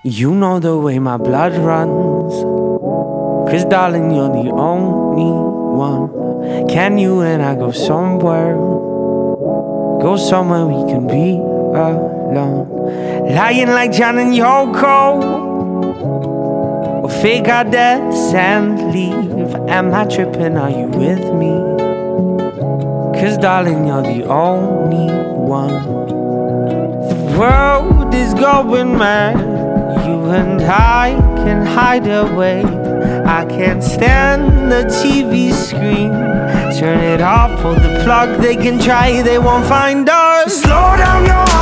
You know the way my blood runs, 'cause darling, you're the only one. Can you and I go somewhere? Go somewhere we can be alone. Lying like John and Yoko, or fake our deaths and leave. Am I tripping, are you with me? 'Cause darling, you're the only one. The world is going mad, you and I can hide away. I can't stand the TV screen. Turn it off, pull the plug, they can try, they won't find us. Slow down your